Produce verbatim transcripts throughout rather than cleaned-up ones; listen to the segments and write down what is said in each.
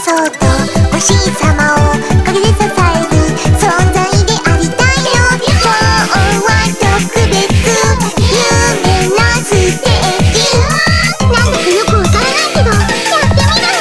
そうとご神様を陰で支える存在でありたいよ。今日は特別夢のステージ。なんだかよくわからないけどやってみない？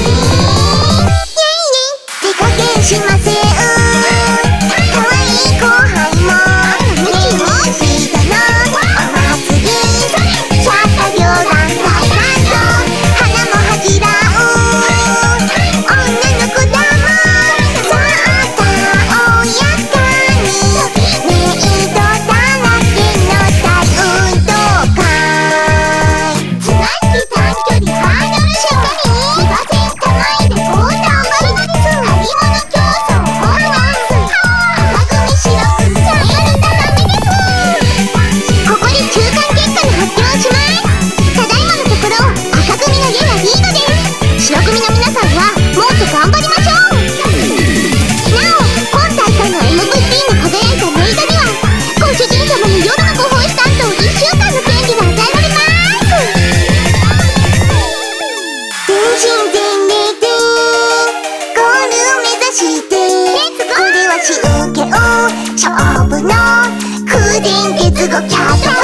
イェイイェイ手加減しません。可愛い後輩もメインシードのお祭り。シャッター両団体と花も恥じらう女の子だもん。さあたおやかにメイドだらけの大運動会。綱引き短距離ハードルしっかり騎馬戦玉入れ高段張り張り物競争ホールダンス赤組白組ジャイアルダダメです。ここで中間結果の発表をします。ただいまのところ赤組のややリードです。白組の皆さんはもっと頑張りましょう。なお今大会の エムブイピー に輝いたメイドにはご主人様に夜のご奉仕担当いっしゅうかんの権利が与えられます。全身全霊でゴールを目指してこれは真剣勝負の空前絶後キャット